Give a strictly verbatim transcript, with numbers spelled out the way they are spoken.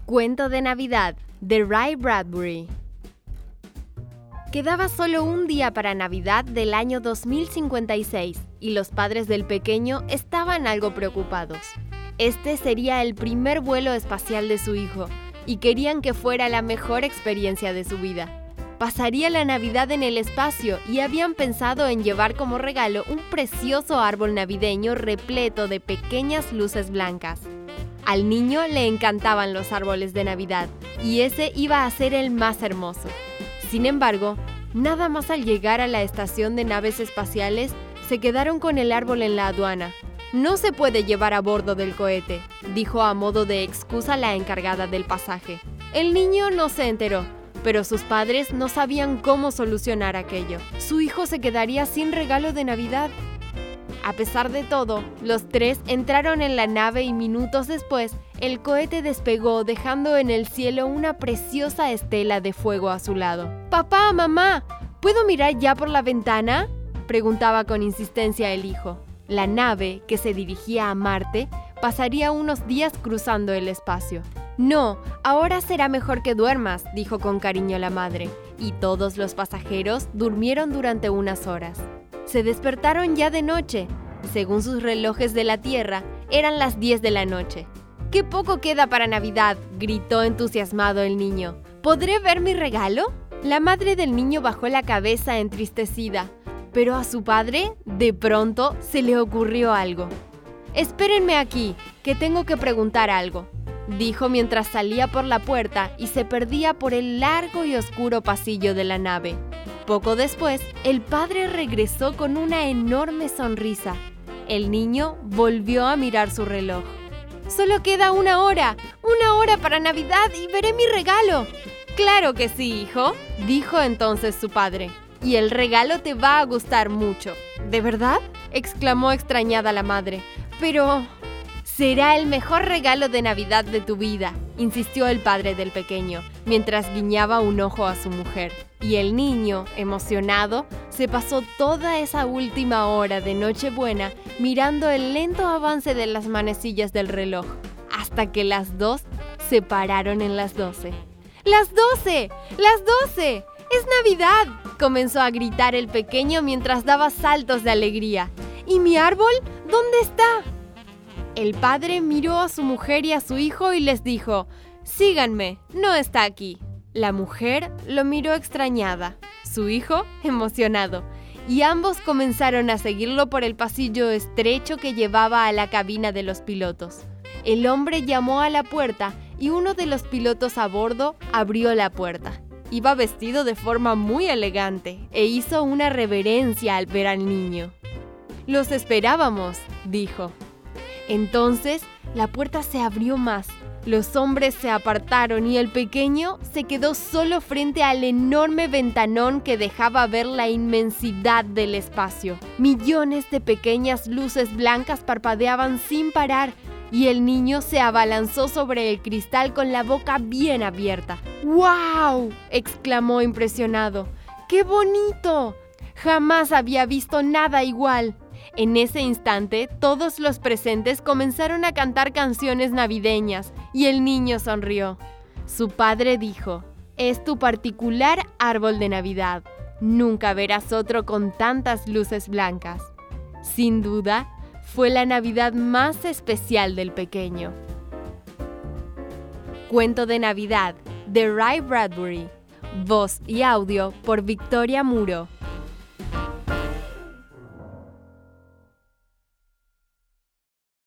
Cuento de Navidad de Ray Bradbury. Quedaba solo un día para Navidad del año dos mil cincuenta y seis y los padres del pequeño estaban algo preocupados. Este sería el primer vuelo espacial de su hijo y querían que fuera la mejor experiencia de su vida. Pasaría la Navidad en el espacio y habían pensado en llevar como regalo un precioso árbol navideño repleto de pequeñas luces blancas. Al niño le encantaban los árboles de Navidad y ese iba a ser el más hermoso. Sin embargo, nada más al llegar a la estación de naves espaciales, se quedaron con el árbol en la aduana. No se puede llevar a bordo del cohete, dijo a modo de excusa la encargada del pasaje. El niño no se enteró, pero sus padres no sabían cómo solucionar aquello. Su hijo se quedaría sin regalo de Navidad. A pesar de todo, los tres entraron en la nave y minutos después, el cohete despegó dejando en el cielo una preciosa estela de fuego a su lado. «Papá, mamá, ¿puedo mirar ya por la ventana?», preguntaba con insistencia el hijo. La nave, que se dirigía a Marte, pasaría unos días cruzando el espacio. «No, ahora será mejor que duermas», dijo con cariño la madre, y todos los pasajeros durmieron durante unas horas. Se despertaron ya de noche. Según sus relojes de la Tierra, eran las diez de la noche. «¡Qué poco queda para Navidad!», gritó entusiasmado el niño. «¿Podré ver mi regalo?». La madre del niño bajó la cabeza entristecida, pero a su padre, de pronto, se le ocurrió algo. «Espérenme aquí, que tengo que preguntar algo», dijo mientras salía por la puerta y se perdía por el largo y oscuro pasillo de la nave. Poco después, el padre regresó con una enorme sonrisa. El niño volvió a mirar su reloj. «Solo queda una hora, una hora para Navidad y veré mi regalo». «Claro que sí, hijo», dijo entonces su padre. «Y el regalo te va a gustar mucho». «¿De verdad?», exclamó extrañada la madre. «Pero...» «Será el mejor regalo de Navidad de tu vida», insistió el padre del pequeño, mientras guiñaba un ojo a su mujer. Y el niño, emocionado, se pasó toda esa última hora de Nochebuena mirando el lento avance de las manecillas del reloj, hasta que las dos se pararon en las doce. ¡Las doce! ¡Las doce! ¡Es Navidad!, comenzó a gritar el pequeño mientras daba saltos de alegría. ¿Y mi árbol? ¿Dónde está? El padre miró a su mujer y a su hijo y les dijo: «Síganme, no está aquí». La mujer lo miró extrañada, su hijo emocionado, y ambos comenzaron a seguirlo por el pasillo estrecho que llevaba a la cabina de los pilotos. El hombre llamó a la puerta y uno de los pilotos a bordo abrió la puerta. Iba vestido de forma muy elegante e hizo una reverencia al ver al niño. «Los esperábamos», dijo. Entonces, la puerta se abrió más, los hombres se apartaron y el pequeño se quedó solo frente al enorme ventanón que dejaba ver la inmensidad del espacio. Millones de pequeñas luces blancas parpadeaban sin parar y el niño se abalanzó sobre el cristal con la boca bien abierta. ¡Wow!, exclamó impresionado. ¡Qué bonito! Jamás había visto nada igual. En ese instante, todos los presentes comenzaron a cantar canciones navideñas y el niño sonrió. Su padre dijo: «Es tu particular árbol de Navidad. Nunca verás otro con tantas luces blancas». Sin duda, fue la Navidad más especial del pequeño. Cuento de Navidad de Ray Bradbury. Voz y audio por Victoria Muro.